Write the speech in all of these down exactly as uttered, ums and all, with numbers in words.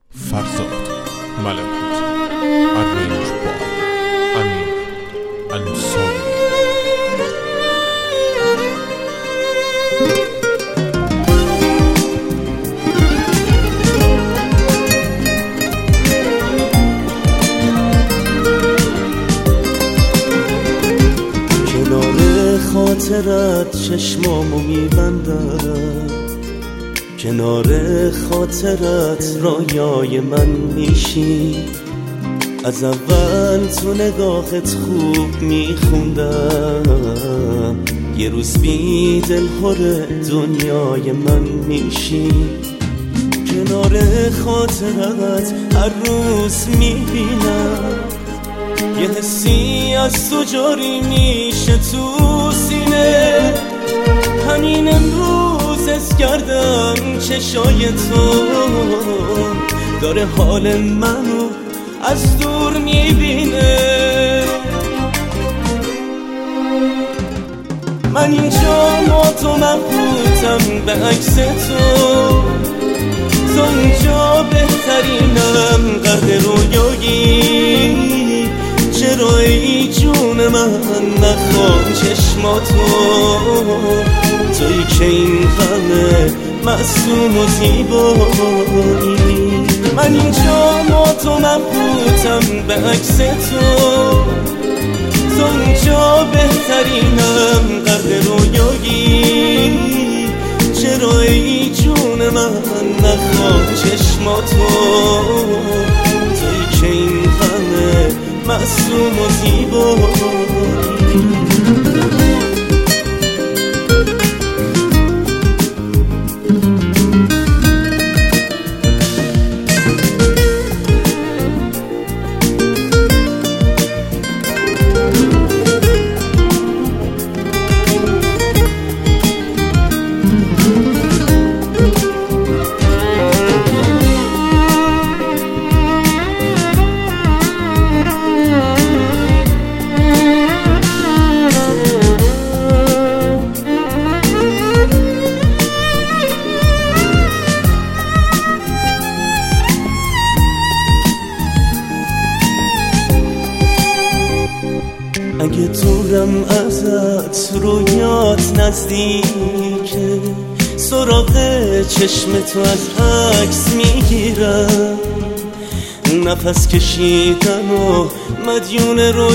فرزاد ملکوتی، ارمنج با امیر انصاری. کنار خاطرت چشمامو میبندم، کنار خاطرت رایای من میشی. از اول تو نگاهت خوب میخوندم، یه روز بی دل هر دنیای من میشی. کنار خاطرت هر روز میبینم، یه حسی از تو جاری میشه تو سینه. همین امروز حس کردم چشای تو داره حال منو از دور میبینه. من اینجا ما تو مبهوتم به عکس تو، تو اینجا بهترینم غرق رویایی. چرا ای جون من نخوام چشماتو، توی که این همه معصوم و زیبایی. من اینجا ما تو مبهوتم به عکس تو، تو اینجا بهترینم غرق رویایی. چرا ای جون من نخوام چشماتو، توی که این همه معصوم و زیبایی. اگه دورم ازت رویات نزدیکه، سراغ چشم تو از عکس میگیرم. نفس کشیدن و مدیون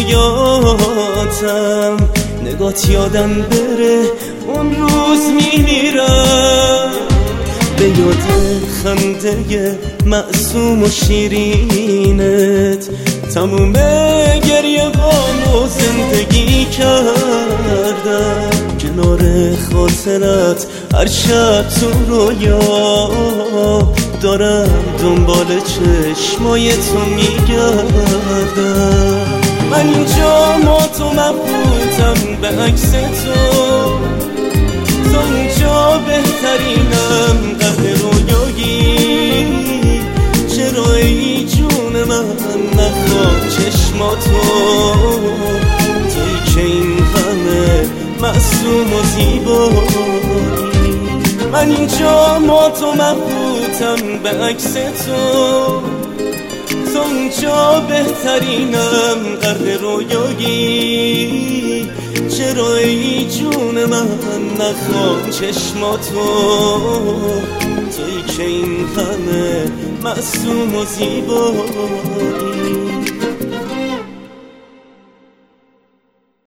رویاتم، نگات یادم بره اون روز میمیرم. به یاد خنده معصوم و شیرینت تموم گریه هامو زندگی کردم. کنار خاطرت هر شب تو رویا دارم دنبال چشمای تو میگردم. من اینجا ما تو مبهوتم به عکس تو، تو اینجا بهترینم غرق رویایی. چرا ای جون من نخوام چشماتو، توی که این همه معصوم و زیبایی. من اینجا ما تو مبهوتم به عکس تو، تو اینجا بهترینم غرق رویایی. چرا ای جون من نخوام چشماتو، توی که این همه معصوم و زیبایی.